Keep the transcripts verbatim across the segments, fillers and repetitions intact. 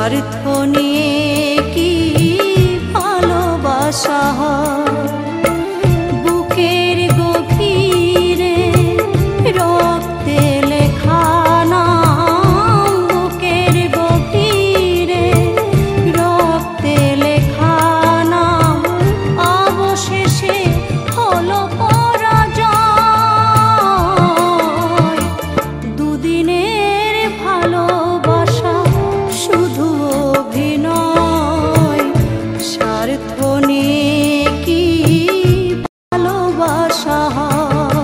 স্বার্থ নিয়ে কি ভালোবাসা হয়? বুকের গভীরে রক্তে লেখা নাম, বুকের গভীরে রক্তে লেখা নাম অবশেষে হলো পরাজয়। দুদিনের ভালোবাসা শুধু অভিনয়, স্বার্থ নিয়ে কি ভালোবাসা হয়?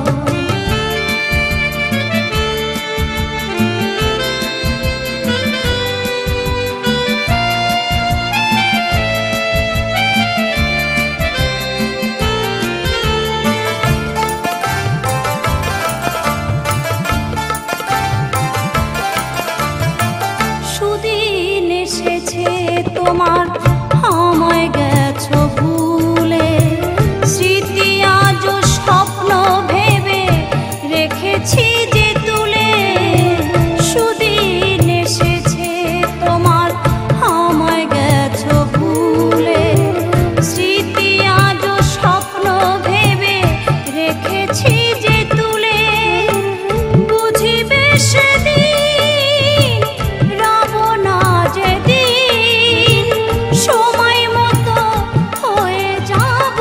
সুদিন এসেছে তোমার, আমায় গেছো ভুলে, স্মৃতি আজ স্বপ্ন ভেবে রেখেছি যে তুলে। সুদিন এসেছে তোমার, আমায় গেছো ভুলে, স্মৃতি আজ স্বপ্ন ভেবে রেখেছি যে তুলে। বুঝিবে সেদিন, রব না যেদিন, সময় মতো হয়ে যাব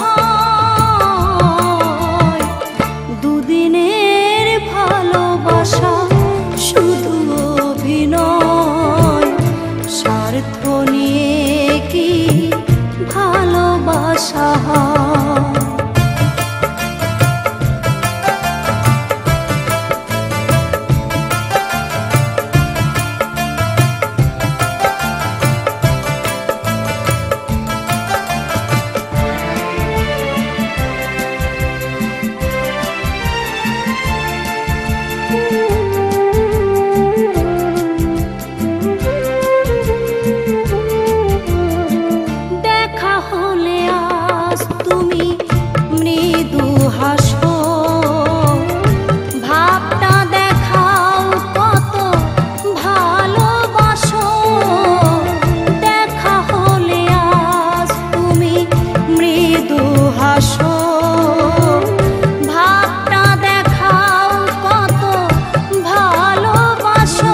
ক্ষয়। দুদিনের ভালোবাসা শুধু অভিনয়, স্বার্থ নিয়ে কি ভালোবাসা হয়? দেখা হলে আজ তুমি মৃদু হাসো, ভাবটা দেখাও কত ভালোবাসো। দেখা হলে আজ তুমি মৃদু হাসো, ভাবটা দেখাও কত ভালোবাসো।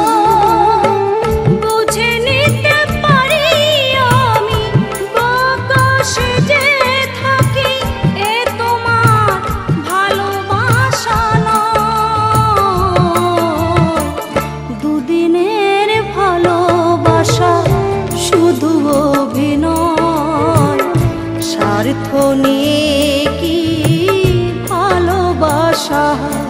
বুঝে নিতে পারি আমি বোকা সেজে থাকি, এ তোমার ভালোবাসা নয়। দুদিনের ভালোবাসা শুধু অভিনয়, স্বার্থ নিয়ে কি ভালোবাসা হয়?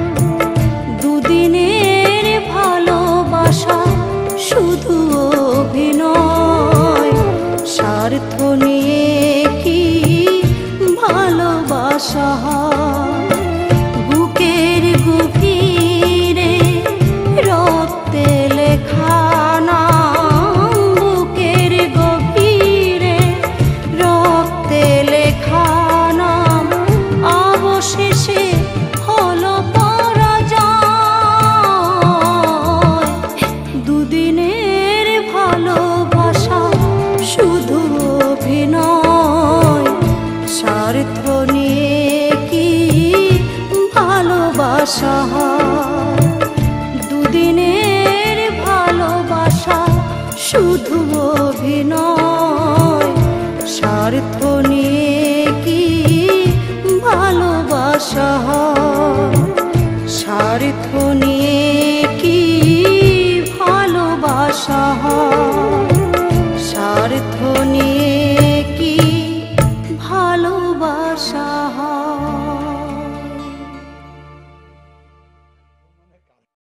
দুদিনের ভালোবাসা শুধু অভিনয়, স্বার্থ নিয়ে কি ভালোবাসা হয়? বুকের গভীরে রক্তে লেখা নাম, বুকের গভীরে রক্তে লেখা নাম অবশেষে হলো পরাজয়। দুদিনের ভালোবাসা শুধু অভিনয়, স্বার্থ নিয়ে কি ভালোবাসা হয়? দুদিনের ভালোবাসা শুধু অভিনয়, স্বার্থ নিয়ে কি ভালোবাসা হয়? স্বার্থ নিয়ে কি ভালোবাসা হয়?